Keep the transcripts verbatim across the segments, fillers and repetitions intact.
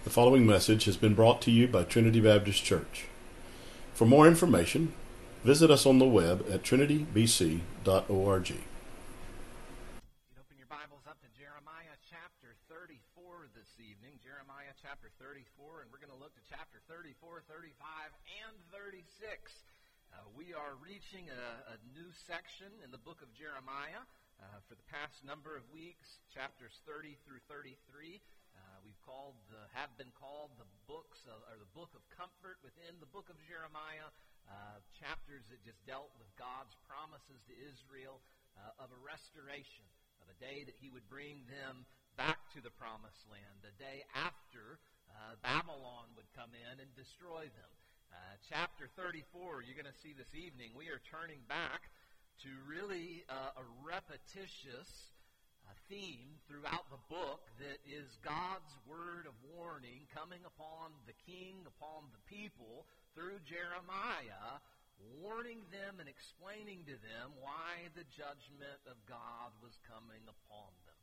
The following message has been brought to you by Trinity Baptist Church. For more information, visit us on the web at trinity b c dot org. You open your Bibles up to Jeremiah chapter thirty-four this evening. Jeremiah chapter thirty-four, and we're going to look to chapter thirty-four, thirty-five, and thirty-six. Uh, we are reaching a, a new section in the book of Jeremiah uh, for the past number of weeks, chapters thirty through thirty-three. Uh, we've called, the, have been called the books, of, or the book of comfort within the book of Jeremiah, uh, chapters that just dealt with God's promises to Israel uh, of a restoration, of a day that he would bring them back to the promised land, a day after uh, Babylon would come in and destroy them. Uh, chapter thirty-four, you're going to see this evening, we are turning back to really uh, a repetitious A theme throughout the book that is God's word of warning coming upon the king, upon the people, through Jeremiah, warning them and explaining to them why the judgment of God was coming upon them.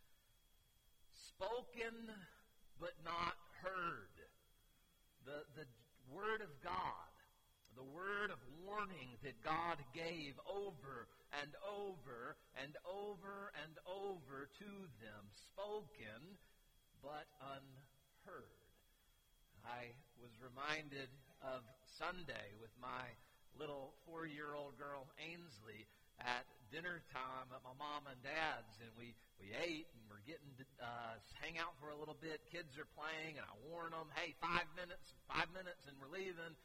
Spoken but not heard. The, the word of God, the word of warning that God gave over and over and over and over to them, spoken but unheard. I was reminded of Sunday with my little four-year-old girl, Ainsley, at dinner time at my mom and dad's, and we, we ate, and we're getting to uh, hang out for a little bit. Kids are playing, and I warn them, hey, five minutes, five minutes, and we're leaving.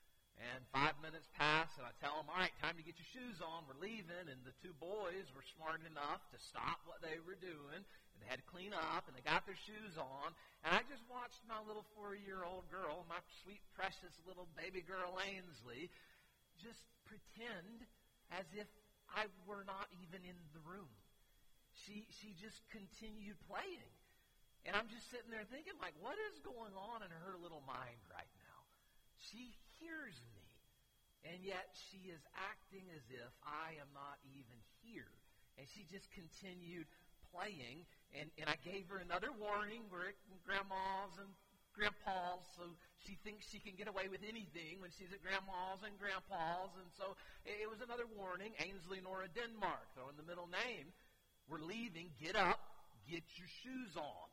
And five minutes pass, and I tell them, all right, time to get your shoes on. We're leaving. And the two boys were smart enough to stop what they were doing. And they had to clean up, and they got their shoes on. And I just watched my little four-year-old girl, my sweet, precious little baby girl, Ainsley, just pretend as if I were not even in the room. She, she just continued playing. And I'm just sitting there thinking, like, what is going on in her little mind right now? She hears me, and yet she is acting as if I am not even here. And she just continued playing, and, and I gave her another warning. We're at Grandma's and Grandpa's, so she thinks she can get away with anything when she's at Grandma's and Grandpa's. And so it, it was another warning. Ainsley Nora Denmark, throw in the middle name. We're leaving. Get up. Get your shoes on.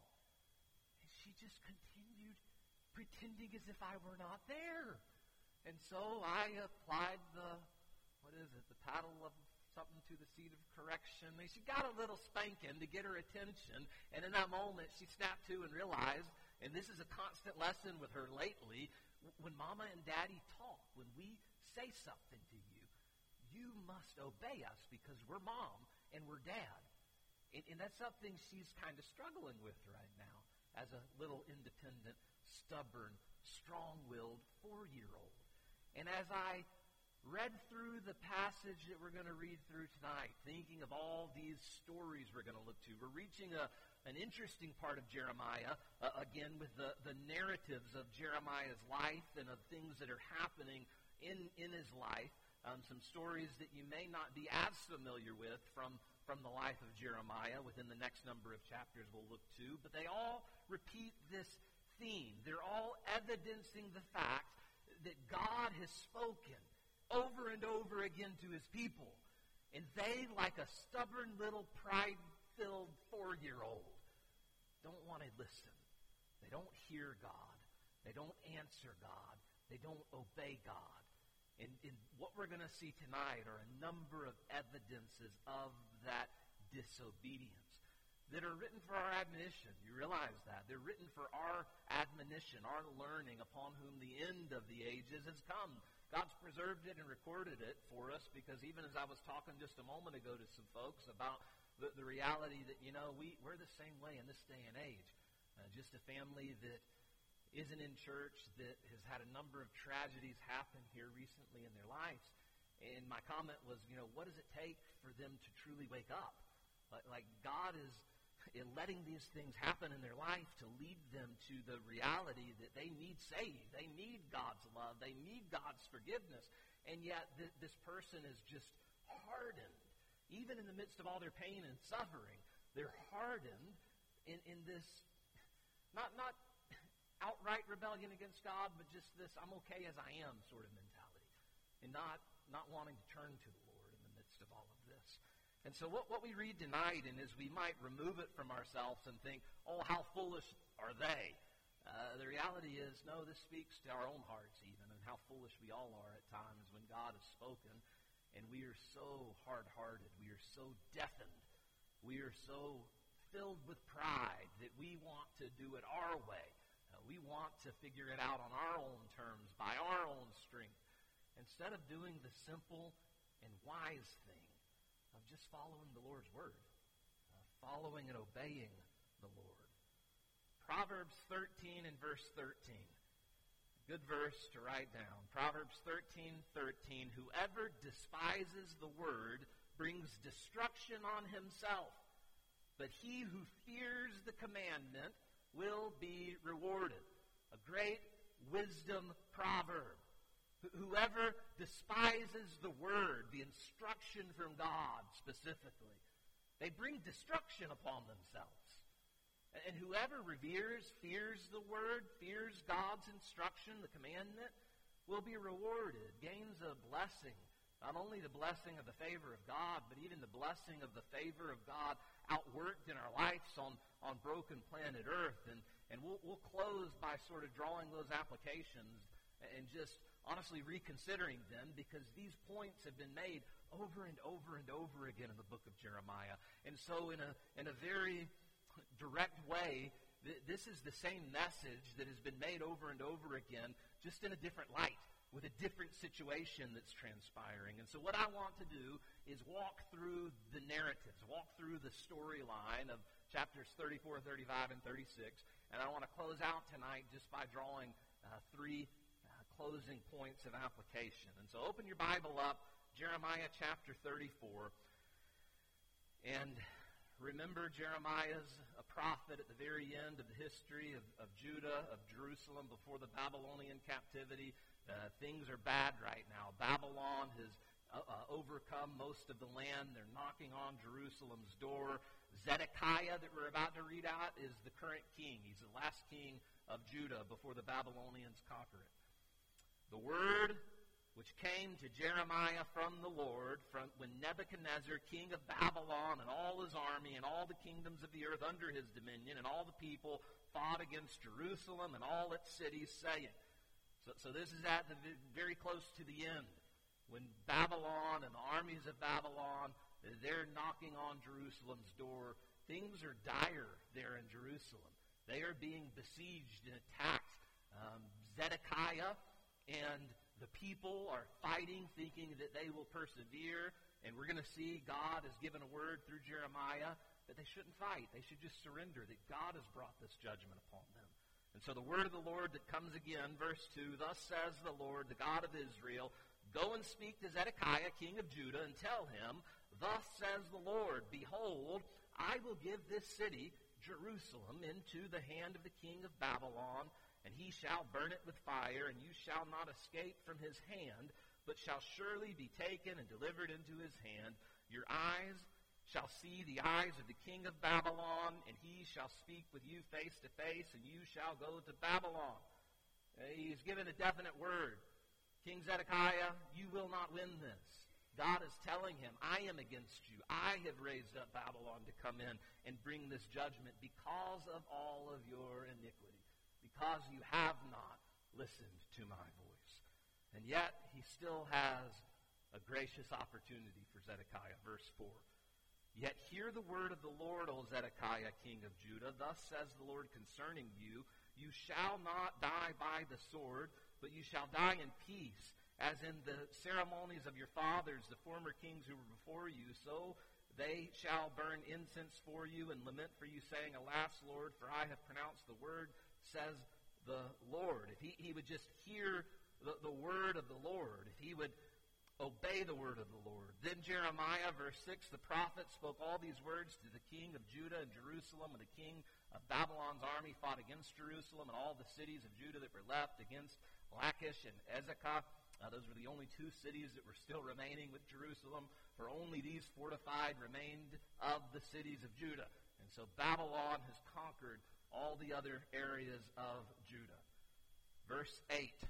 And she just continued pretending as if I were not there. And so I applied the, what is it, the paddle of something to the seat of correction. And she got a little spanking to get her attention. And in that moment, she snapped to and realized, and this is a constant lesson with her lately, when Mama and Daddy talk, when we say something to you, you must obey us because we're Mom and we're Dad. And, and that's something she's kind of struggling with right now as a little independent, stubborn, strong-willed four-year-old. And as I read through the passage that we're going to read through tonight, thinking of all these stories we're going to look to, we're reaching a, an interesting part of Jeremiah, uh, again with the, the narratives of Jeremiah's life and of things that are happening in, in his life, um, some stories that you may not be as familiar with from, from the life of Jeremiah within the next number of chapters we'll look to, but they all repeat this theme. They're all evidencing the fact that God has spoken over and over again to his people. And they, like a stubborn little pride-filled four-year-old, don't want to listen. They don't hear God. They don't answer God. They don't obey God. And, and what we're going to see tonight are a number of evidences of that disobedience that are written for our admonition. You realize that. They're written for our admonition, our learning, upon whom the end of the ages has come. God's preserved it and recorded it for us because even as I was talking just a moment ago to some folks about the, the reality that, you know, we, we're the same way in this day and age. Uh, just a family that isn't in church, that has had a number of tragedies happen here recently in their lives. And my comment was, you know, what does it take for them to truly wake up? Like, like God is in letting these things happen in their life to lead them to the reality that they need saved. They need God's love. They need God's forgiveness. And yet th- this person is just hardened. Even in the midst of all their pain and suffering, they're hardened in, in this, not, not rebellion against God, but just this I'm okay as I am sort of mentality, and not, not wanting to turn to the Lord in the midst of all of this. And so what, what we read tonight, and as we might remove it from ourselves and think, oh, how foolish are they? Uh, the reality is, no, this speaks to our own hearts even, and how foolish we all are at times when God has spoken, and we are so hard-hearted, we are so deafened, we are so filled with pride that we want to do it our way. Uh, we want to figure it out on our own terms, by our own strength, instead of doing the simple and wise thing of just following the Lord's word, uh, following and obeying the Lord. Proverbs thirteen and verse thirteen. Good verse to write down. Proverbs thirteen thirteen. Whoever despises the word brings destruction on himself, but he who fears the commandment will be rewarded. A great wisdom proverb. Whoever despises the word, the instruction from God specifically, they bring destruction upon themselves. And whoever reveres, fears the word, fears God's instruction, the commandment, will be rewarded, gains a blessing. Not only the blessing of the favor of God, but even the blessing of the favor of God outworked in our lives on, on broken planet Earth. And, and we'll, we'll close by sort of drawing those applications and just honestly reconsidering them, because these points have been made over and over and over again in the book of Jeremiah. And so in a, in a very direct way, th- this is the same message that has been made over and over again, just in a different light, with a different situation that's transpiring. And so what I want to do is walk through the narratives, walk through the storyline of chapters thirty-four, thirty-five, and thirty-six. And I want to close out tonight just by drawing uh, three uh, closing points of application. And so open your Bible up, Jeremiah chapter thirty-four. And remember, Jeremiah's a prophet at the very end of the history of, of Judah, of Jerusalem, before the Babylonian captivity. Uh, things are bad right now. Babylon has uh, uh, overcome most of the land. They're knocking on Jerusalem's door. Zedekiah, that we're about to read out, is the current king. He's the last king of Judah before the Babylonians conquer it. The word which came to Jeremiah from the Lord from when Nebuchadnezzar, king of Babylon, and all his army, and all the kingdoms of the earth under his dominion, and all the people fought against Jerusalem and all its cities, saying. So, so this is at the very close to the end, when Babylon and the armies of Babylon, they're knocking on Jerusalem's door. Things are dire there in Jerusalem. They are being besieged and attacked. Um, Zedekiah and the people are fighting, thinking that they will persevere. And we're going to see God has given a word through Jeremiah that they shouldn't fight. They should just surrender, that God has brought this judgment upon them. And so the word of the Lord that comes again, verse two, thus says the Lord, the God of Israel, go and speak to Zedekiah, king of Judah, and tell him, thus says the Lord, behold, I will give this city, Jerusalem, into the hand of the king of Babylon, and he shall burn it with fire, and you shall not escape from his hand, but shall surely be taken and delivered into his hand. Your eyes shall see the eyes of the king of Babylon, and he shall speak with you face to face, and you shall go to Babylon. He's given a definite word. King Zedekiah, you will not win this. God is telling him, I am against you. I have raised up Babylon to come in and bring this judgment because of all of your iniquity, because you have not listened to my voice. And yet, he still has a gracious opportunity for Zedekiah. Verse four. Yet hear the word of the Lord, O Zedekiah, king of Judah. Thus says the Lord concerning you, you shall not die by the sword, but you shall die in peace. As in the ceremonies of your fathers, the former kings who were before you, so they shall burn incense for you and lament for you, saying, alas, Lord, for I have pronounced the word, says the Lord. If he, he would just hear the, the word of the Lord, if he would obey the word of the Lord. Then Jeremiah, verse six, the prophet spoke all these words to the king of Judah and Jerusalem, and the king of Babylon's army fought against Jerusalem and all the cities of Judah that were left, against Lachish and Ezekah. Uh, those were the only two cities that were still remaining with Jerusalem, for only these fortified remained of the cities of Judah. And so Babylon has conquered all the other areas of Judah. Verse eight.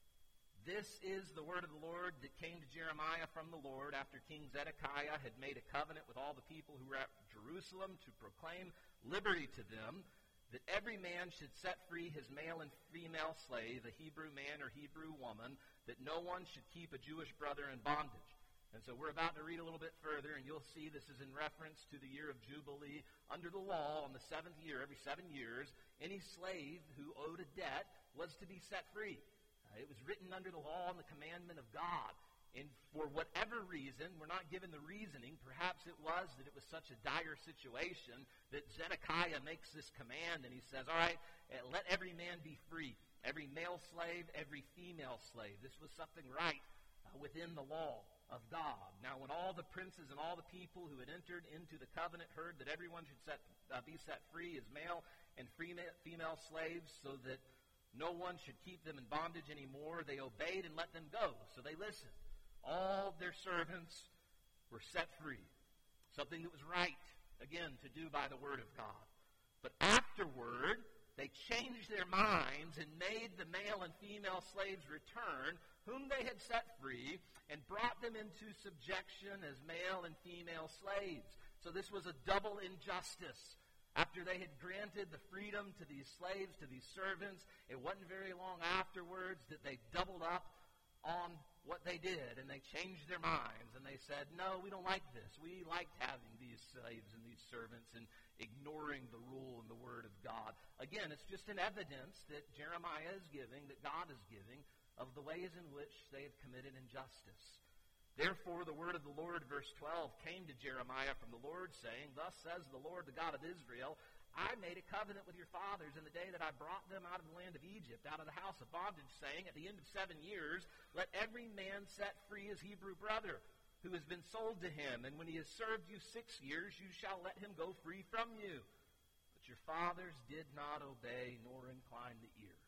This is the word of the Lord that came to Jeremiah from the Lord after King Zedekiah had made a covenant with all the people who were at Jerusalem to proclaim liberty to them, that every man should set free his male and female slave, a Hebrew man or Hebrew woman, that no one should keep a Jewish brother in bondage. And so we're about to read a little bit further, and you'll see this is in reference to the year of Jubilee. Under the law, on the seventh year, every seven years, any slave who owed a debt was to be set free. Uh, it was written under the law and the commandment of God. And for whatever reason, we're not given the reasoning, perhaps it was that it was such a dire situation that Zedekiah makes this command, and he says, all right, uh, let every man be free, every male slave, every female slave. This was something right uh, within the law of God. Now, when all the princes and all the people who had entered into the covenant heard that everyone should set, uh, be set free as male and female slaves so that no one should keep them in bondage anymore, they obeyed and let them go. So they listened. All their servants were set free. Something that was right, again, to do by the word of God. But afterward, they changed their minds and made the male and female slaves return, whom they had set free, and brought them into subjection as male and female slaves. So this was a double injustice. After they had granted the freedom to these slaves, to these servants, it wasn't very long afterwards that they doubled up on what they did, and they changed their minds, and they said, no, we don't like this. We liked having these slaves and these servants and ignoring the rule and the word of God. Again, it's just an evidence that Jeremiah is giving, that God is giving, of the ways in which they have committed injustice. Therefore, the word of the Lord, verse twelve, came to Jeremiah from the Lord, saying, thus says the Lord, the God of Israel, I made a covenant with your fathers in the day that I brought them out of the land of Egypt, out of the house of bondage, saying, at the end of seven years, let every man set free his Hebrew brother, who has been sold to him, and when he has served you six years, you shall let him go free from you. But your fathers did not obey, nor incline the ear.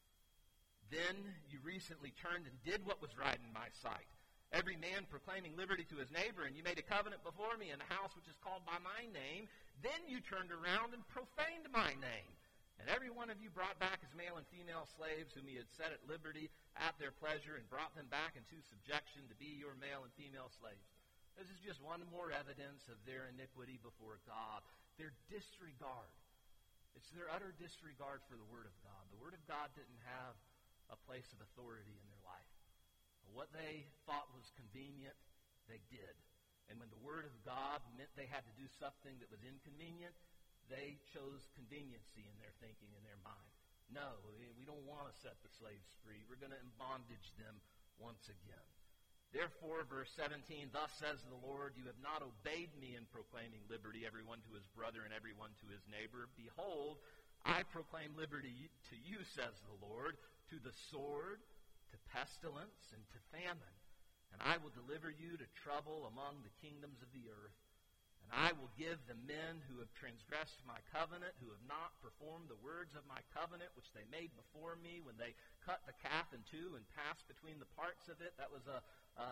Then you recently turned and did what was right in my sight, every man proclaiming liberty to his neighbor, and you made a covenant before me in the house which is called by my name. Then you turned around and profaned my name. And every one of you brought back his male and female slaves whom he had set at liberty at their pleasure, and brought them back into subjection to be your male and female slaves. This is just one more evidence of their iniquity before God. Their disregard. It's their utter disregard for the Word of God. The Word of God didn't have a place of authority in their life. What they thought was convenient, they did. And when the Word of God meant they had to do something that was inconvenient, they chose conveniency in their thinking, in their mind. No, we don't want to set the slaves free. We're going to embondage them once again. Therefore, verse seventeen, thus says the Lord, you have not obeyed me in proclaiming liberty, everyone to his brother and everyone to his neighbor. Behold, I proclaim liberty to you, says the Lord, to the sword, to pestilence, and to famine. And I will deliver you to trouble among the kingdoms of the earth. And I will give the men who have transgressed my covenant, who have not performed the words of my covenant, which they made before me when they cut the calf in two and passed between the parts of it. That was a, a,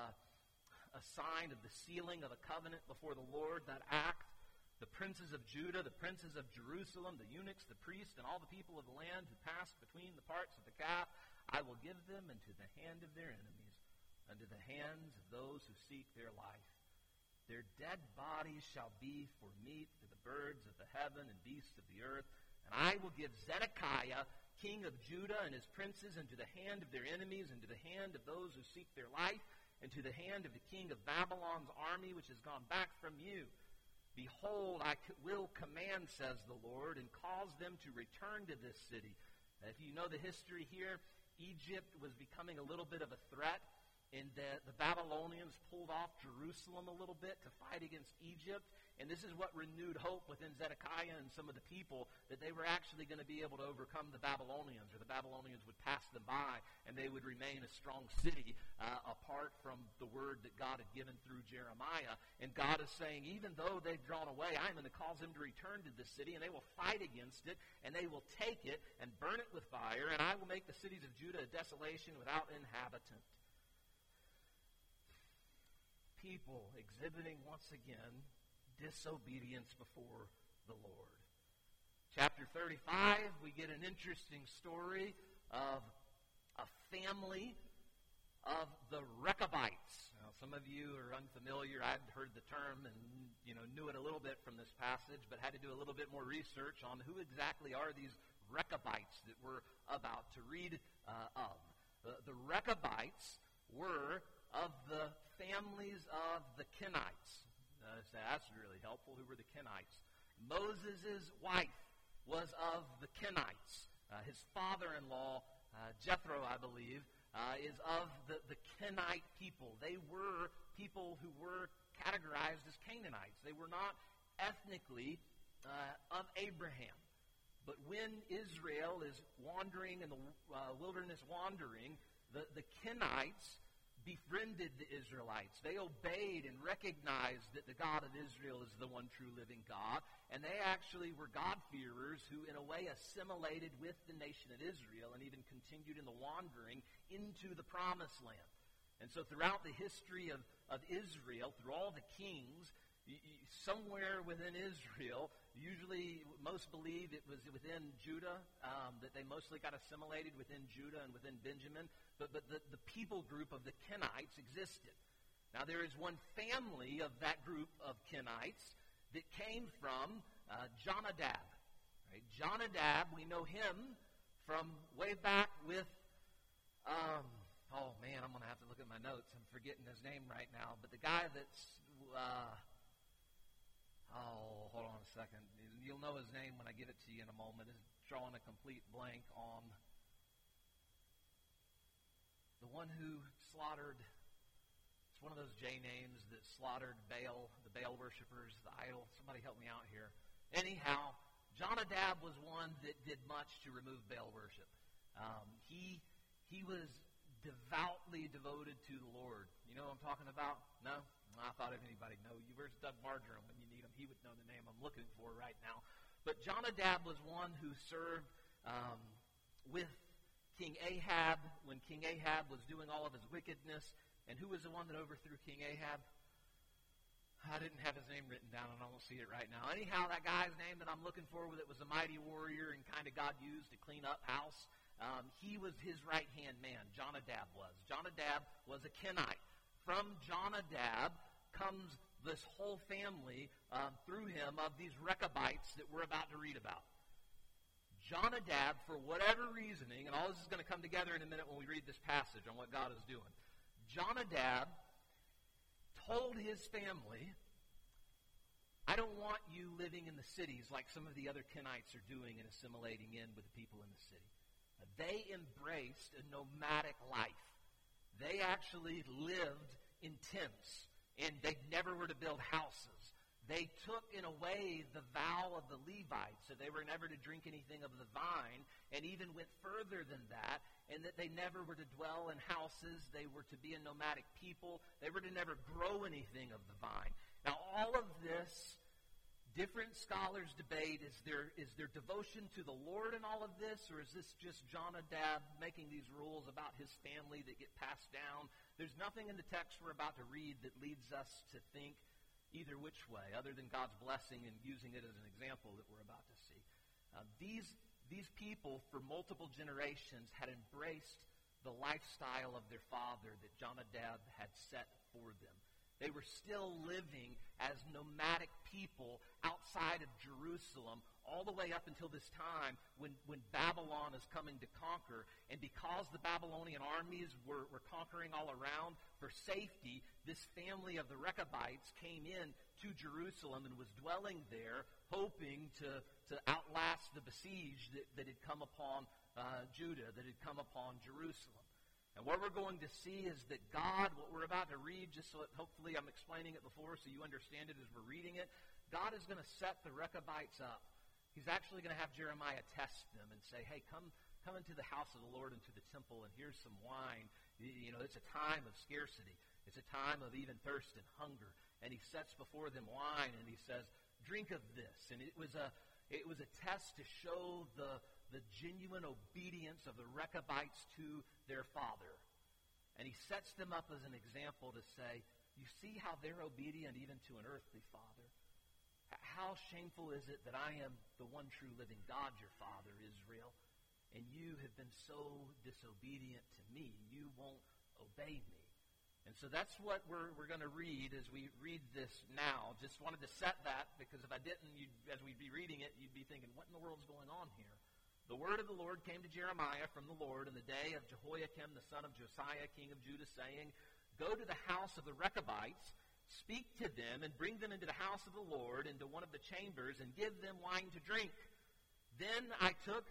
a sign of the sealing of a covenant before the Lord, that act. The princes of Judah, the princes of Jerusalem, the eunuchs, the priests, and all the people of the land who passed between the parts of the calf, I will give them into the hand of their enemies, into the hands of those who seek their life. Their dead bodies shall be for meat to the birds of the heaven and beasts of the earth. And I will give Zedekiah, king of Judah, and his princes into the hand of their enemies, into the hand of those who seek their life, and to the hand of the king of Babylon's army, which has gone back from you. Behold, I will command, says the Lord, and cause them to return to this city. If you know the history here, Egypt was becoming a little bit of a threat, and the, the Babylonians pulled off Jerusalem a little bit to fight against Egypt. And this is what renewed hope within Zedekiah and some of the people, that they were actually going to be able to overcome the Babylonians, or the Babylonians would pass them by, and they would remain a strong city uh, apart from the word that God had given through Jeremiah. And God is saying, even though they've drawn away, I'm going to cause them to return to this city, and they will fight against it, and they will take it and burn it with fire, and I will make the cities of Judah a desolation without inhabitant. People exhibiting once again disobedience before the Lord. Chapter thirty-five, we get an interesting story of a family of the Rechabites. Now, some of you are unfamiliar. I'd heard the term and you know knew it a little bit from this passage, but had to do a little bit more research on who exactly are these Rechabites that we're about to read uh, of. The, the Rechabites were of the families of the Kenites. Uh, so that's really helpful. Who were the Kenites? Moses' wife was of the Kenites. Uh, his father-in-law, uh, Jethro, I believe, uh, is of the, the Kenite people. They were people who were categorized as Canaanites. They were not ethnically uh, of Abraham. But when Israel is wandering in the uh, wilderness wandering, the, the Kenites befriended the Israelites. They obeyed and recognized that the God of Israel is the one true living God, and they actually were God-fearers who in a way assimilated with the nation of Israel and even continued in the wandering into the promised land. And so throughout the history of, of Israel, through all the kings, y- y- somewhere within Israel, usually most believe it was within Judah, um, that they mostly got assimilated within Judah and within Benjamin, but, but the, the people group of the Kenites existed. Now there is one family of that group of Kenites that came from uh, Jonadab. Right? Jonadab, we know him from way back with, um, oh man, I'm going to have to look at my notes. I'm forgetting his name right now, but the guy that's... Uh, Oh, hold on a second. You'll know his name when I give it to you in a moment. Is drawing a complete blank on the one who slaughtered. It's one of those J names that slaughtered Baal, the Baal worshipers, the idol. Somebody help me out here. Anyhow, Jonadab was one that did much to remove Baal worship. Um, he he was devoutly devoted to the Lord. You know what I'm talking about? No? I thought if anybody know you. Where's Doug Marjoram when you need him? He would know the name I'm looking for right now. But Jonadab was one who served um, with King Ahab when King Ahab was doing all of his wickedness. And who was the one that overthrew King Ahab? I didn't have his name written down, and I don't see it right now. Anyhow, that guy's name that I'm looking for, that was a mighty warrior and kind of God used to clean up house, um, he was his right-hand man, Jonadab was. Jonadab was a Kenite. From Jonadab comes this whole family um, through him of these Rechabites that we're about to read about. Jonadab, for whatever reasoning, and all this is going to come together in a minute when we read this passage on what God is doing. Jonadab told his family, I don't want you living in the cities like some of the other Kenites are doing and assimilating in with the people in the city. They embraced a nomadic life. They actually lived in tents, and they never were to build houses. They took, in a way, the vow of the Levites, so they were never to drink anything of the vine, and even went further than that, and that they never were to dwell in houses. They were to be a nomadic people. They were to never grow anything of the vine. Now, all of this, different scholars debate, is there is there devotion to the Lord in all of this, or is this just Jonadab making these rules about his family that get passed down? There's nothing in the text we're about to read that leads us to think either which way, other than God's blessing and using it as an example that we're about to see. Uh, these, these people, for multiple generations, had embraced the lifestyle of their father that Jonadab had set for them. They were still living as nomadic people outside of Jerusalem all the way up until this time when, when Babylon is coming to conquer. And because the Babylonian armies were, were conquering all around, for safety, this family of the Rechabites came in to Jerusalem and was dwelling there, hoping to, to outlast the besiege that, that had come upon uh, Judah, that had come upon Jerusalem. And what we're going to see is that God, what we're about to read, just so that hopefully I'm explaining it before so you understand it as we're reading it, God is going to set the Rechabites up. He's actually going to have Jeremiah test them and say, hey, come come into the house of the Lord, into the temple, and here's some wine. You know, it's a time of scarcity. It's a time of even thirst and hunger. And he sets before them wine, and he says, drink of this. And it was a it was a test to show the the genuine obedience of the Rechabites to their father. And he sets them up as an example to say, you see how they're obedient even to an earthly father? How shameful is it that I am the one true living God, your father, Israel? and you have been so disobedient to me. You won't obey me. And so that's what we're we're going to read as we read this now. Just wanted to set that, because if I didn't, you'd, as we'd be reading it, you'd be thinking, what in the world's going on here? The word of the Lord came to Jeremiah from the Lord in the day of Jehoiakim, the son of Josiah, king of Judah, saying, Go to the house of the Rechabites, speak to them, and bring them into the house of the Lord, into one of the chambers, and give them wine to drink. Then I took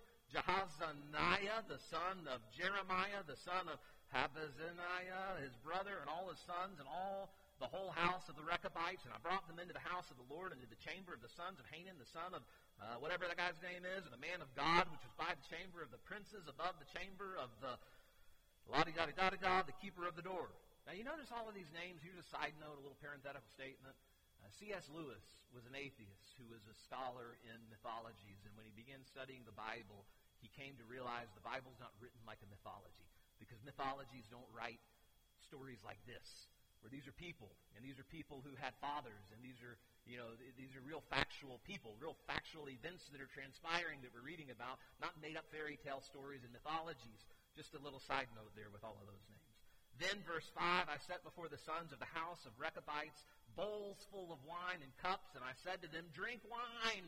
Jehazaniah, the son of Jeremiah, the son of Habazaniah, his brother, and all his sons, and all the whole house of the Rechabites, and I brought them into the house of the Lord, into the chamber of the sons of Hanan, the son of uh, whatever that guy's name is, and the man of God, which was by the chamber of the princes, above the chamber of the la-di-da-di-da-di-da, the keeper of the door. Now, you notice all of these names. Here's a side note, a little parenthetical statement. Uh, C S Lewis was an atheist who was a scholar in mythologies, and when he began studying the Bible, he came to realize the Bible's not written like a mythology, because mythologies don't write stories like this, where these are people, and these are people who had fathers, and these are, you know, these are real factual people, real factual events that are transpiring that we're reading about, not made-up fairy tale stories and mythologies. Just a little side note there with all of those names. Then, verse five, I set before the sons of the house of Rechabites bowls full of wine and cups, and I said to them, Drink wine.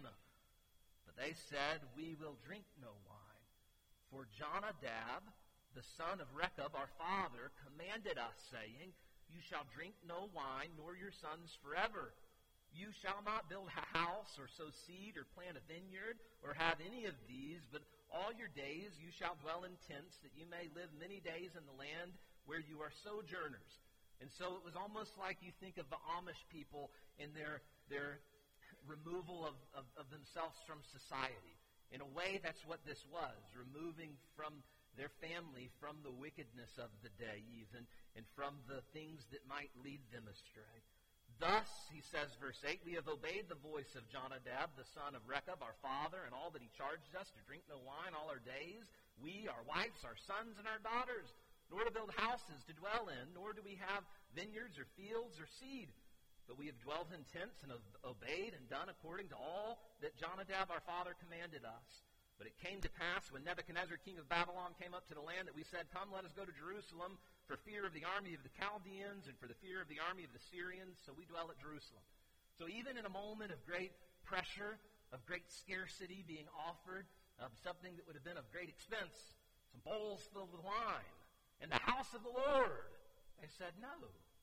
But they said, We will drink no wine. For Jonadab, the son of Rechab, our father, commanded us, saying, You shall drink no wine, nor your sons forever. You shall not build a house, or sow seed, or plant a vineyard, or have any of these, but all your days you shall dwell in tents, that you may live many days in the land where you are sojourners. And so it was almost like you think of the Amish people in their, their removal of, of, of themselves from society. In a way, that's what this was, removing from their family from the wickedness of the day, even, and from the things that might lead them astray. Thus, he says, verse eight, We have obeyed the voice of Jonadab, the son of Rechab, our father, and all that he charged us to drink no wine all our days, we, our wives, our sons, and our daughters, nor to build houses to dwell in, nor do we have vineyards or fields or seed. But we have dwelt in tents and have obeyed and done according to all that Jonadab, our father, commanded us. But it came to pass when Nebuchadnezzar, king of Babylon, came up to the land that we said, Come, let us go to Jerusalem for fear of the army of the Chaldeans and for the fear of the army of the Syrians. So we dwell at Jerusalem. So even in a moment of great pressure, of great scarcity being offered, of something that would have been of great expense, some bowls filled with wine, in the house of the Lord, they said, No,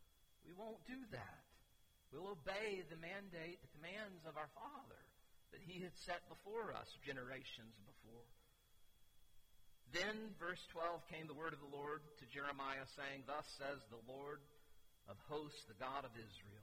we won't do that. We'll obey the mandate, the commands of our Father that he had set before us generations before. Then, verse twelve, came the word of the Lord to Jeremiah, saying, Thus says the Lord of hosts, the God of Israel,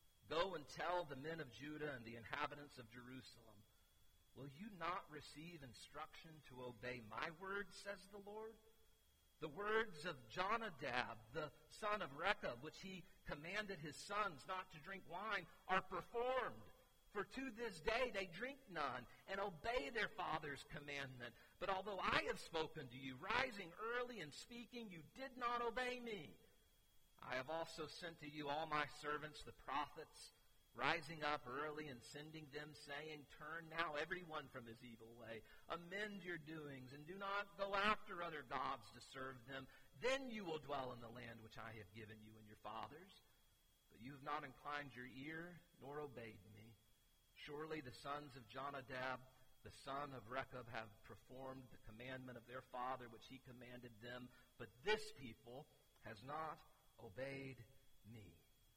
Go and tell the men of Judah and the inhabitants of Jerusalem, Will you not receive instruction to obey my words, says the Lord? The words of Jonadab, the son of Rechab, which he commanded his sons not to drink wine, are performed. For to this day they drink none, and obey their father's commandment. But although I have spoken to you, rising early and speaking, you did not obey me. I have also sent to you all my servants, the prophets, rising up early and sending them, saying, Turn now everyone from his evil way. Amend your doings, and do not go after other gods to serve them. Then you will dwell in the land which I have given you and your fathers. But you have not inclined your ear, nor obeyed me. Surely the sons of Jonadab, the son of Rechab, have performed the commandment of their father, which he commanded them. But this people has not obeyed me.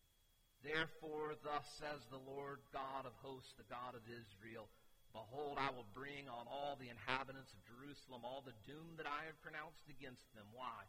Therefore, thus says the Lord God of hosts, the God of Israel, Behold, I will bring on all the inhabitants of Jerusalem all the doom that I have pronounced against them. Why?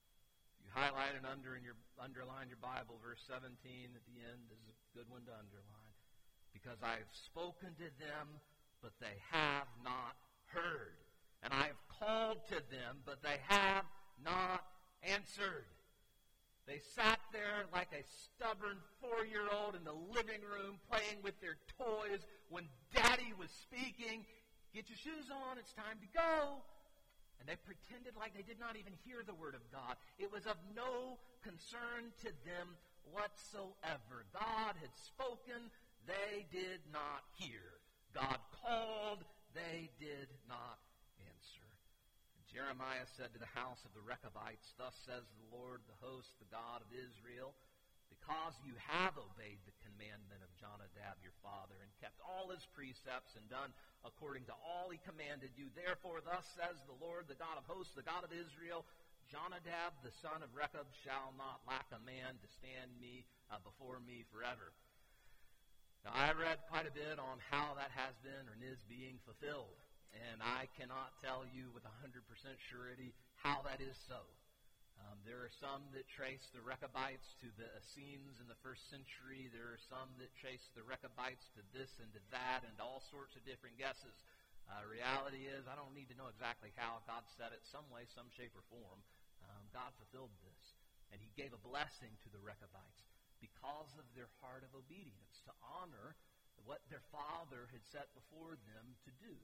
You highlight and under in your, underline your Bible, verse seventeen at the end is a good one to underline. Because I have spoken to them, but they have not heard. And I have called to them, but they have not answered. They sat there like a stubborn four-year-old in the living room playing with their toys when Daddy was speaking. Get your shoes on, it's time to go. And they pretended like they did not even hear the word of God. It was of no concern to them whatsoever. God had spoken, they did not hear. God called, they did not answer. Jeremiah said to the house of the Rechabites, Thus says the Lord, the host, the God of Israel, because you have obeyed the commandment of Jonadab your father, and kept all his precepts, and done according to all he commanded you, therefore thus says the Lord, the God of hosts, the God of Israel, Jonadab the son of Rechab shall not lack a man to stand me uh, before me forever. Now, I read quite a bit on how that has been or is being fulfilled, and I cannot tell you with one hundred percent surety how that is so. Um, there are some that trace the Rechabites to the Essenes in the first century. There are some that trace the Rechabites to this and to that and all sorts of different guesses. Uh, reality is, I don't need to know exactly how God said it. Some way, some shape, or form, um, God fulfilled this. And he gave a blessing to the Rechabites because of their heart of obedience, to honor what their father had set before them to do.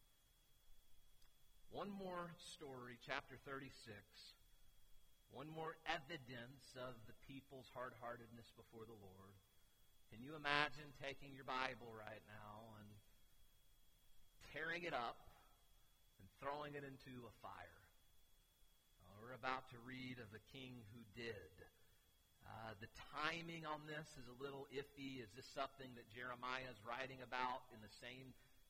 One more story, chapter thirty-six. One more evidence of the people's hard-heartedness before the Lord. Can you imagine taking your Bible right now and tearing it up and throwing it into a fire? Uh, we're about to read of the king who did. Uh, the timing on this is a little iffy. Is this something that Jeremiah is writing about in the same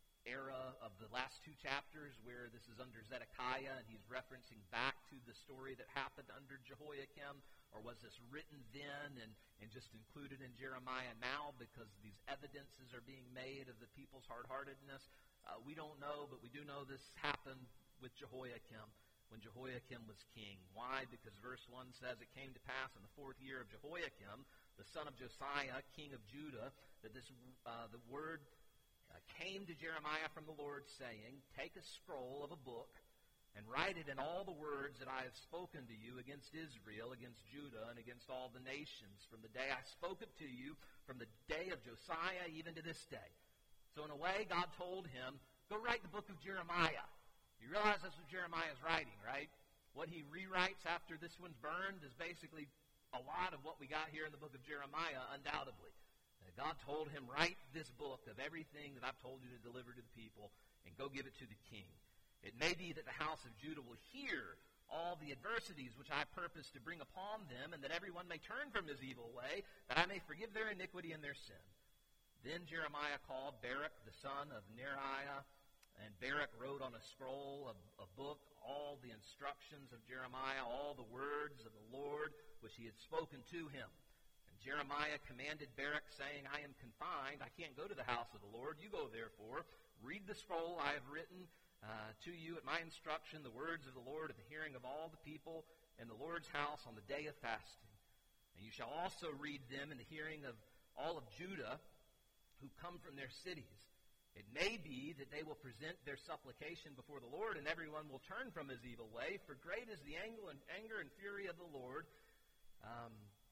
era of the last two chapters where this is under Zedekiah and he's referencing back to the story that happened under Jehoiakim? Or was this written then and, and just included in Jeremiah now because these evidences are being made of the people's hard-heartedness? Uh, we don't know, but we do know this happened with Jehoiakim when Jehoiakim was king. Why? Because verse one says, It came to pass in the fourth year of Jehoiakim, the son of Josiah, king of Judah, that this uh, the word Uh, came to Jeremiah from the Lord, saying, Take a scroll of a book and write it in all the words that I have spoken to you against Israel, against Judah, and against all the nations, from the day I spoke it to you, from the day of Josiah even to this day. So in a way, God told him, go write the book of Jeremiah. You realize that's what Jeremiah is writing, right? What he rewrites after this one's burned is basically a lot of what we got here in the book of Jeremiah, undoubtedly. God told him, write this book of everything that I've told you to deliver to the people and go give it to the king. It may be that the house of Judah will hear all the adversities which I purpose to bring upon them, and that everyone may turn from his evil way, that I may forgive their iniquity and their sin. Then Jeremiah called Baruch the son of Neriah, and Baruch wrote on a scroll, a, a book, all the instructions of Jeremiah, all the words of the Lord which he had spoken to him. Jeremiah commanded Baruch, saying, I am confined. I can't go to the house of the Lord. You go, therefore. Read the scroll I have written uh, to you at my instruction, the words of the Lord at the hearing of all the people in the Lord's house on the day of fasting. And you shall also read them in the hearing of all of Judah who come from their cities. It may be that they will present their supplication before the Lord, and everyone will turn from his evil way, for great is the anger and fury of the Lord, um,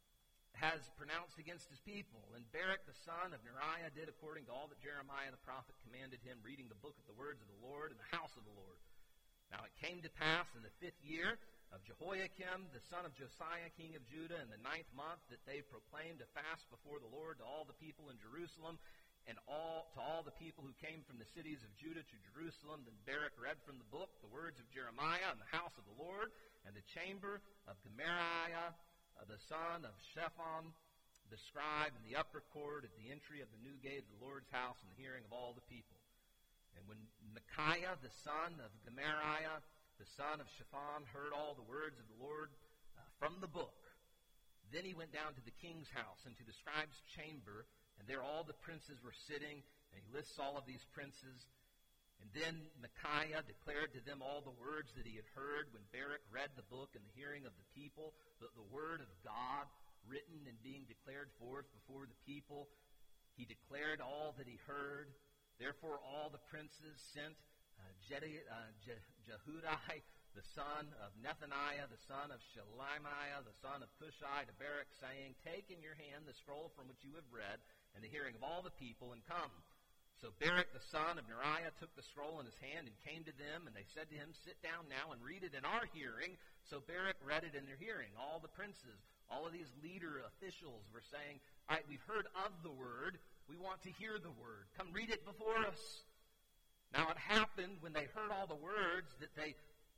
has pronounced against his people. And Baruch the son of Neriah did according to all that Jeremiah the prophet commanded him, reading the book of the words of the Lord in the house of the Lord. Now it came to pass in the fifth year of Jehoiakim the son of Josiah king of Judah, in the ninth month, that they proclaimed a fast before the Lord to all the people in Jerusalem, and all to all the people who came from the cities of Judah to Jerusalem. Then Baruch read from the book the words of Jeremiah in the house of the Lord, and the chamber of Gemariah the son of Shaphan, the scribe, in the upper court at the entry of the new gate of the Lord's house, in the hearing of all the people. And when Micaiah, the son of Gemariah, the son of Shaphan, heard all the words of the Lord uh, from the book, then he went down to the king's house and to the scribe's chamber, and there all the princes were sitting, and he lists all of these princes. And then Micaiah declared to them all the words that he had heard when Baruch read the book in the hearing of the people, the, the word of God written and being declared forth before the people. He declared all that he heard. Therefore all the princes sent uh, Jedi, uh, Je- Jehudai, the son of Nethaniah, the son of Shelemiah, the son of Cushai, to Baruch, saying, Take in your hand the scroll from which you have read in the hearing of all the people, and come. So Baruch the son of Neriah took the scroll in his hand and came to them, and they said to him, Sit down now and read it in our hearing. So Baruch read it in their hearing. All the princes, all of these leader officials were saying, All right, we've heard of the word. We want to hear the word. Come read it before us. Now it happened when they heard all the words that they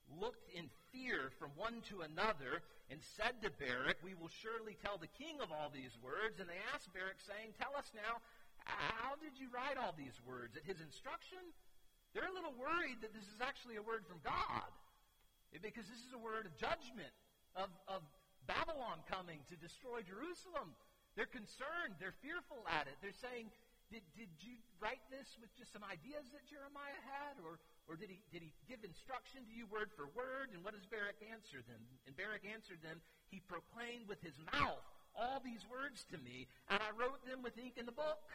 looked in fear from one to another and said to Barak, "We will surely tell the king of all these words." And they asked Barak, saying, "Tell us now, how did you write all these words? At his instruction?" They're a little worried that this is actually a word from God, because this is a word of judgment, of, of Babylon coming to destroy Jerusalem. They're concerned. They're fearful at it. They're saying, did, did you write this with just some ideas that Jeremiah had? Or, or did he did he give instruction to you word for word? And what does Barak answer them? And Barak answered them, "He proclaimed with his mouth all these words to me, and I wrote them with ink in the book."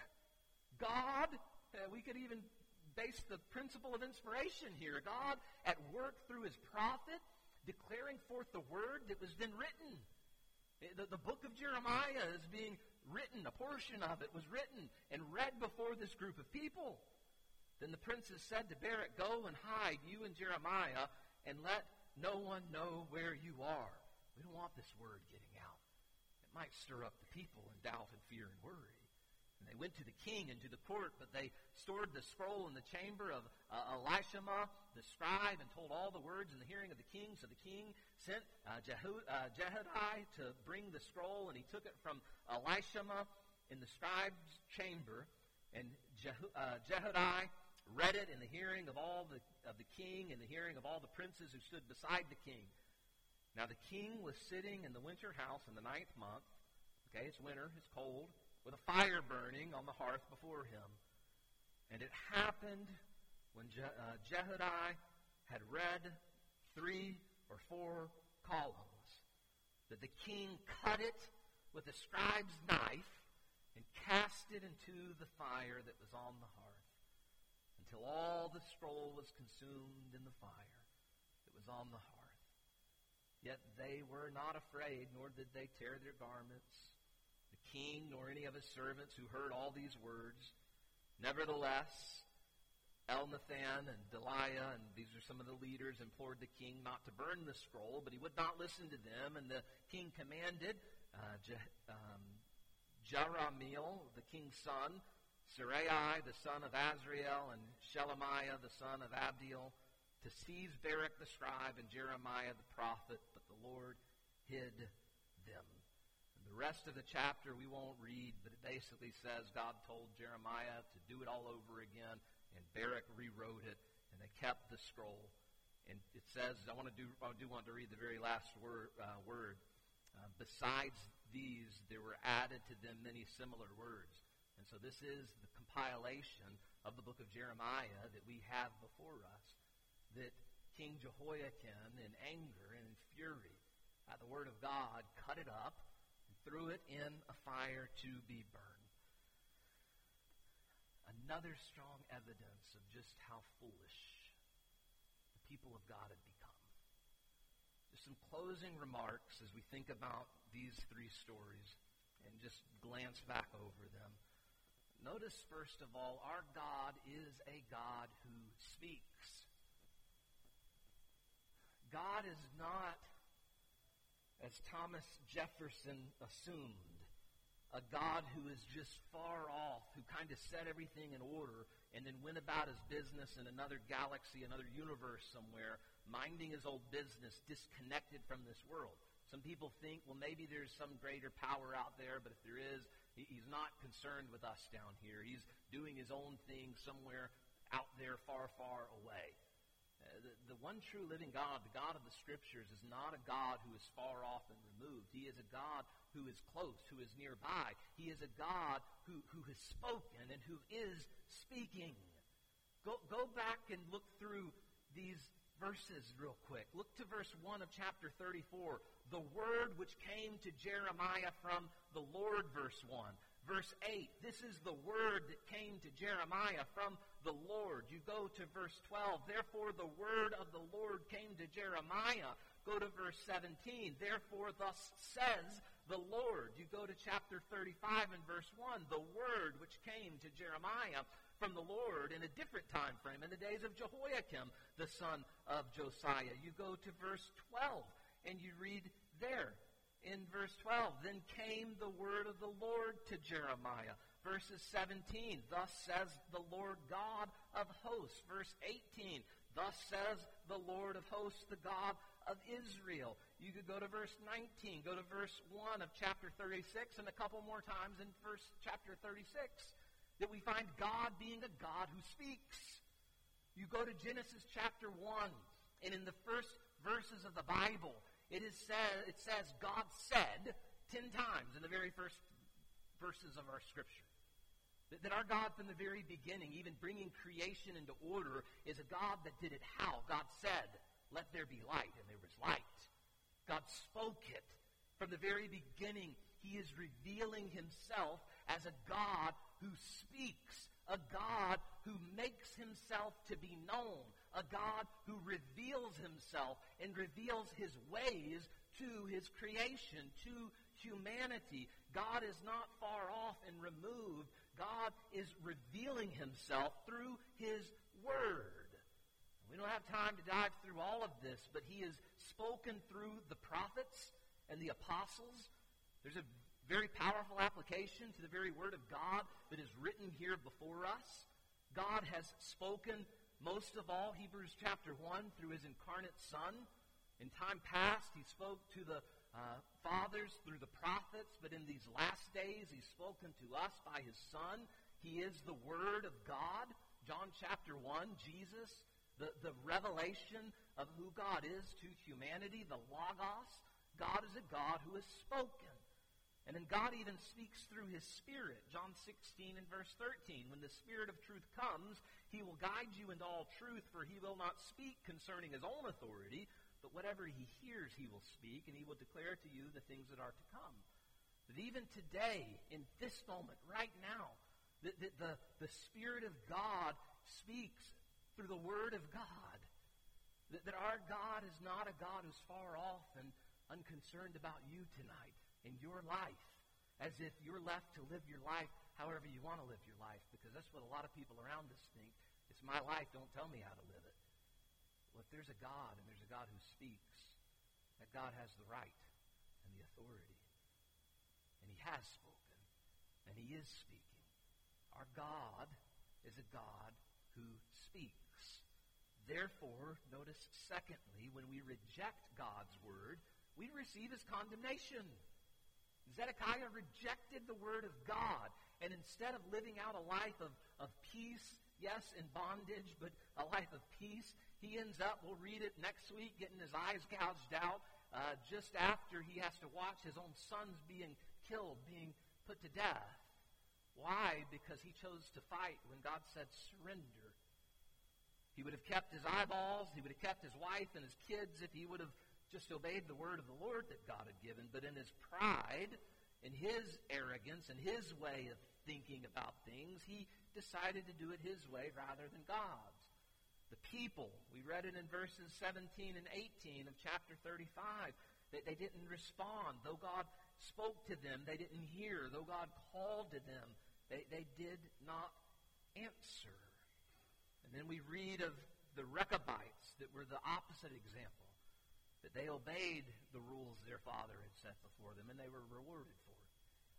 God, uh, we could even base the principle of inspiration here. God at work through his prophet, declaring forth the word that was then written. The, the book of Jeremiah is being written. A portion of it was written and read before this group of people. Then the princes said to Barak, "Go and hide, you and Jeremiah, and let no one know where you are." We don't want this word getting out. It might stir up the people in doubt and fear and worry. And they went to the king and to the court, but they stored the scroll in the chamber of uh, Elishama, the scribe, and told all the words in the hearing of the king. So the king sent uh, Jehu, uh, Jehudi to bring the scroll, and he took it from Elishama in the scribe's chamber. And Jehu, uh, Jehudi read it in the hearing of all the of the king, and the hearing of all the princes who stood beside the king. Now the king was sitting in the winter house in the ninth month. Okay, it's winter, it's cold, with a fire burning on the hearth before him. And it happened when Je- uh, Jehudi had read three or four columns that the king cut it with a scribe's knife and cast it into the fire that was on the hearth, until all the scroll was consumed in the fire that was on the hearth. Yet they were not afraid, nor did they tear their garments, the king nor any of his servants who heard all these words. Nevertheless, Elnathan and Delaiah, and these are some of the leaders, implored the king not to burn the scroll, but he would not listen to them. And the king commanded uh, Je- um, Jerahmeel, the king's son, Sarai, the son of Azriel, and Shelemiah, the son of Abdiel, to seize Barak the scribe and Jeremiah the prophet, but the Lord hid them. And the rest of the chapter we won't read, but it basically says God told Jeremiah to do it all over again, and Barak rewrote it, and they kept the scroll. And it says, I want to do, I do want to read the very last word. Uh, word. Uh, besides these, there were added to them many similar words. And so this is the compilation of the book of Jeremiah that we have before us, that King Jehoiakim, in anger and in fury at the word of God, cut it up and threw it in a fire to be burned. Another strong evidence of just how foolish the people of God had become. Just some closing remarks as we think about these three stories and just glance back over them. Notice, first of all, our God is a God who speaks. God is not, as Thomas Jefferson assumed, a God who is just far off, who kind of set everything in order and then went about his business in another galaxy, another universe somewhere, minding his old business, disconnected from this world. Some people think, well, maybe there's some greater power out there, but if there is, he's not concerned with us down here. He's doing his own thing somewhere out there far, far away. The, the one true living God, the God of the Scriptures, is not a God who is far off and removed. He is a God who is close, who is nearby. He is a God who, who has spoken and who is speaking. Go, go back and look through these verses real quick. Look to verse one of chapter thirty-four. The word which came to Jeremiah from the Lord, verse one. Verse eight, this is the word that came to Jeremiah from the Lord. You go to verse twelve, therefore the word of the Lord came to Jeremiah. Go to verse seventeen, therefore thus says the Lord. You go to chapter thirty-five and verse one, the word which came to Jeremiah from the Lord in a different time frame, in the days of Jehoiakim, the son of Josiah. You go to verse twelve, and you read there, in verse twelve, then came the word of the Lord to Jeremiah. Verses seventeen, thus says the Lord God of hosts. Verse eighteen, thus says the Lord of hosts, the God of Israel. You could go to verse nineteen, go to verse one of chapter thirty-six, and a couple more times in verse chapter thirty-six, that we find God being a God who speaks. You go to Genesis chapter one, and in the first verses of the Bible, it is said, it says God said ten times in the very first verses of our Scripture. That, that our God from the very beginning, even bringing creation into order, is a God that did it how? God said, let there be light, and there was light. God spoke it. From the very beginning, he is revealing himself as a God who speaks, a God who makes himself to be known, a God who reveals himself and reveals his ways to his creation, to humanity. God is not far off and removed. God is revealing himself through his word. We don't have time to dive through all of this, but he has spoken through the prophets and the apostles. There's a very powerful application to the very word of God that is written here before us. God has spoken most of all, Hebrews chapter one, through his incarnate Son. In time past, he spoke to the uh, fathers through the prophets, but in these last days, he's spoken to us by his Son. He is the Word of God. John chapter one, Jesus, the, the revelation of who God is to humanity, the Logos. God is a God who has spoken. And then God even speaks through his Spirit. John sixteen and verse thirteen. When the Spirit of truth comes, he will guide you into all truth, for he will not speak concerning his own authority, but whatever he hears he will speak, and he will declare to you the things that are to come. But even today, in this moment, right now, the, the, the, the Spirit of God speaks through the Word of God. That, that our God is not a God who's far off and unconcerned about you tonight in your life, as if you're left to live your life however you want to live your life, because that's what a lot of people around us think. It's my life, don't tell me how to live it. Well, if there's a God, and there's a God who speaks, that God has the right and the authority. And he has spoken, and he is speaking. Our God is a God who speaks. Therefore, notice secondly, when we reject God's word, we receive his condemnation. Zedekiah rejected the word of God, and instead of living out a life of, of peace, yes, in bondage, but a life of peace, he ends up, we'll read it next week, getting his eyes gouged out uh, just after he has to watch his own sons being killed, being put to death. Why? Because he chose to fight when God said surrender. He would have kept his eyeballs, he would have kept his wife and his kids if he would have just obeyed the word of the Lord that God had given. But in his pride, in his arrogance, and his way of thinking about things, he decided to do it his way rather than God's. The people, we read it in verses seventeen and eighteen of chapter thirty-five, that they didn't respond. Though God spoke to them, they didn't hear. Though God called to them, they, they did not answer. And then we read of the Rechabites that were the opposite example, that they obeyed the rules their father had set before them, and they were rewarded for it.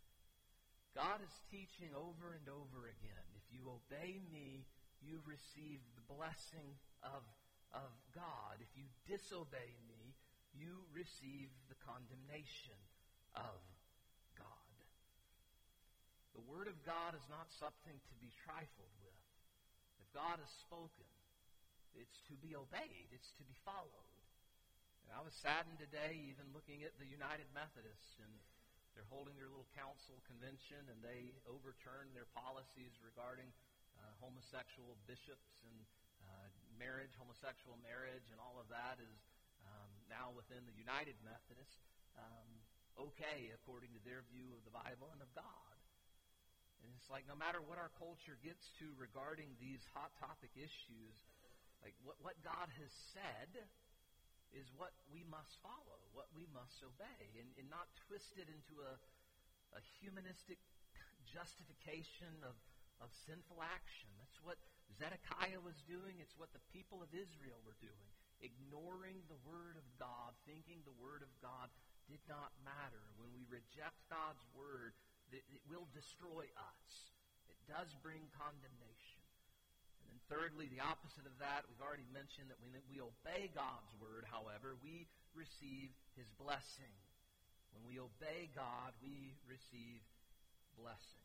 God is teaching over and over again, if you obey me, you receive the blessing of, of God. If you disobey me, you receive the condemnation of God. The Word of God is not something to be trifled with. If God has spoken, it's to be obeyed. It's to be followed. And I was saddened today even looking at the United Methodists, and they're holding their little council convention, and they overturned their policies regarding uh, homosexual bishops and uh, marriage, homosexual marriage, and all of that is um, now within the United Methodists um, okay according to their view of the Bible and of God. And it's like no matter what our culture gets to regarding these hot topic issues, like what, what God has said is what we must follow, what we must obey, and, and not twist it into a, a humanistic justification of, of sinful action. That's what Zedekiah was doing. It's what the people of Israel were doing, ignoring the Word of God, thinking the Word of God did not matter. When we reject God's Word, it, it will destroy us. It does bring condemnation. And And thirdly, the opposite of that, we've already mentioned that when we obey God's word, however, we receive his blessing. When we obey God, we receive blessing.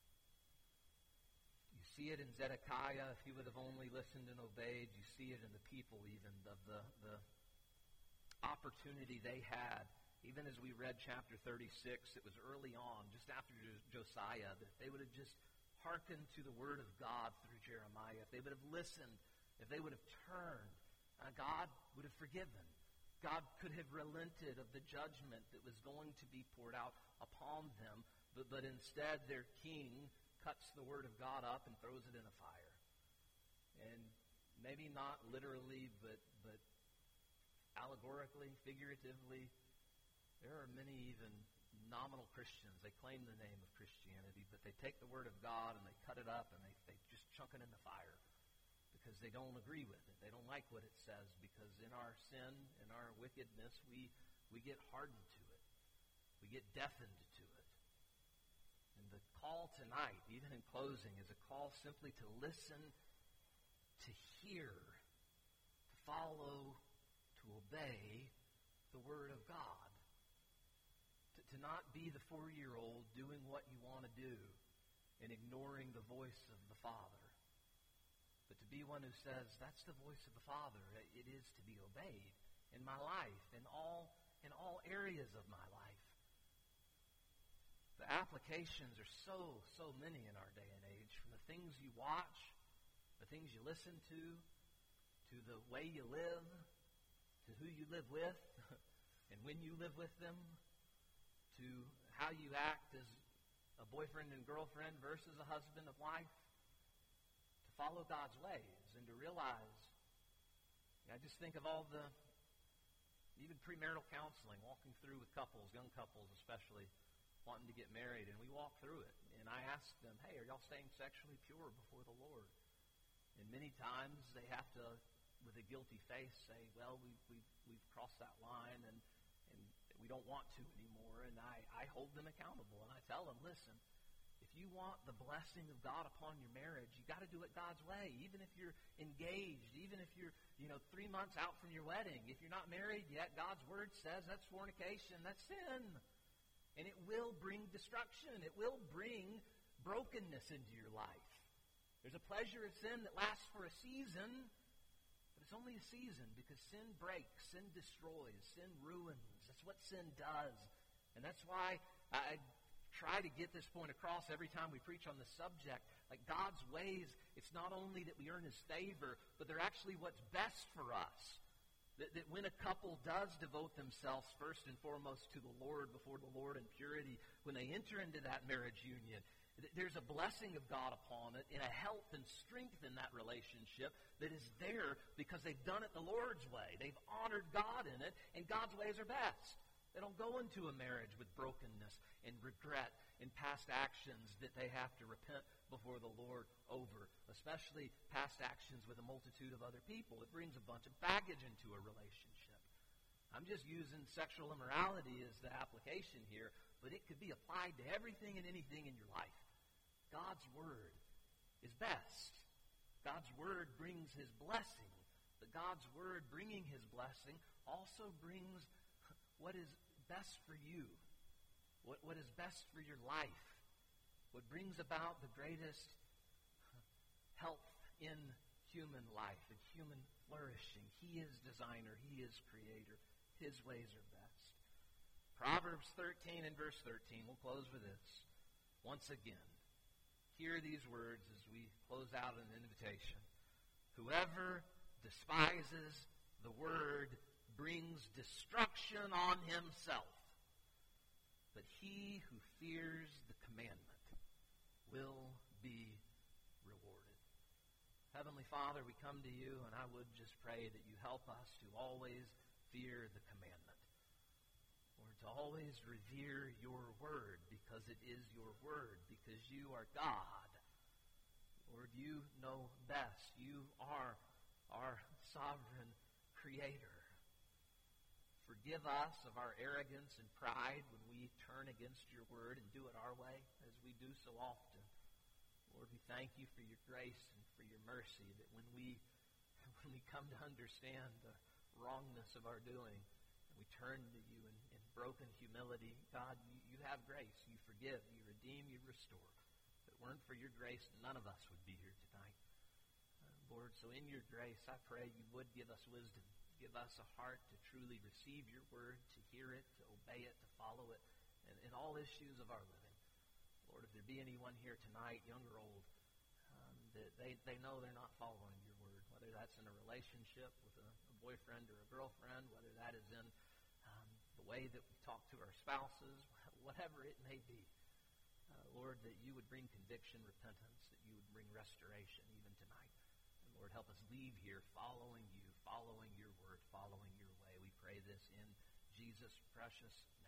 You see it in Zedekiah. If he would have only listened and obeyed, you see it in the people even, of the, the opportunity they had. Even as we read chapter thirty-six, it was early on, just after Josiah, that they would have just hearkened to the word of God through Jeremiah. If they would have listened, if they would have turned, uh, God would have forgiven. God could have relented of the judgment that was going to be poured out upon them, but, but instead their king cuts the word of God up and throws it in a fire. And maybe not literally, but, but allegorically, figuratively, there are many even nominal Christians. They claim the name of Christianity, but they take the word of God and they cut it up and they, they just chunk it in the fire because they don't agree with it. They don't like what it says because in our sin, in our wickedness, we, we get hardened to it. We get deafened to it. And the call tonight, even in closing, is a call simply to listen, to hear, to follow, to obey the word of God. To not be the four-year-old doing what you want to do and ignoring the voice of the Father, but to be one who says, that's the voice of the Father. It is to be obeyed in my life, in all, in all areas of my life. The applications are so, so many in our day and age, from the things you watch, the things you listen to, to the way you live, to who you live with, and when you live with them, to how you act as a boyfriend and girlfriend versus a husband and wife, to follow God's ways and to realize, I just think of all the, even premarital counseling, walking through with couples, young couples especially, wanting to get married, and we walk through it. And I ask them, hey, are y'all staying sexually pure before the Lord? And many times they have to, with a guilty face, say, well, we, we, we've crossed that line, and we don't want to anymore, and I, I hold them accountable, and I tell them, listen, if you want the blessing of God upon your marriage, you got to do it God's way, even if you're engaged, even if you're, you know, three months out from your wedding. If you're not married yet, God's word says that's fornication, that's sin, and it will bring destruction. It will bring brokenness into your life. There's a pleasure of sin that lasts for a season, but it's only a season because sin breaks, sin destroys, sin ruins. That's what sin does. And that's why I try to get this point across every time we preach on the subject. Like God's ways, it's not only that we earn his favor, but they're actually what's best for us. That, that when a couple does devote themselves first and foremost to the Lord, before the Lord in purity, when they enter into that marriage union, there's a blessing of God upon it and a health and strength in that relationship that is there because they've done it the Lord's way. They've honored God in it, and God's ways are best. They don't go into a marriage with brokenness and regret and past actions that they have to repent before the Lord over, especially past actions with a multitude of other people. It brings a bunch of baggage into a relationship. I'm just using sexual immorality as the application here, but it could be applied to everything and anything in your life. God's word is best. God's word brings his blessing, but God's word bringing his blessing also brings what is best for you, what, what is best for your life, what brings about the greatest health in human life and human flourishing. He is designer. He is creator. His ways are best. Proverbs thirteen and verse thirteen, we'll close with this. Once again, hear these words as we close out an invitation. Whoever despises the word brings destruction on himself, but he who fears the commandment will be rewarded. Heavenly Father, we come to you, and I would just pray that you help us to always fear the commandment, or to always revere your word, because it is your word, because you are God. Lord, you know best. You are our sovereign creator. Forgive us of our arrogance and pride when we turn against your word and do it our way, as we do so often. Lord, we thank you for your grace and for your mercy, that when we when we come to understand the wrongness of our doing, and we turn to you in, in broken humility, God, you, you have grace. You forgive, you redeem, you restore. If it weren't for your grace, none of us would be here tonight. Uh, Lord, so in your grace, I pray you would give us wisdom. Give us a heart to truly receive your word, to hear it, to obey it, to follow it, and in all issues of our living. Lord, if there be anyone here tonight, young or old, um, that they, they know they're not following your word, whether that's in a relationship with a, a boyfriend or a girlfriend, whether that is in um, the way that we talk to our spouses, whatever it may be. Uh, Lord, that you would bring conviction, repentance, that you would bring restoration even tonight. And Lord, help us leave here following you, following your word, following your way. We pray this in Jesus' precious name.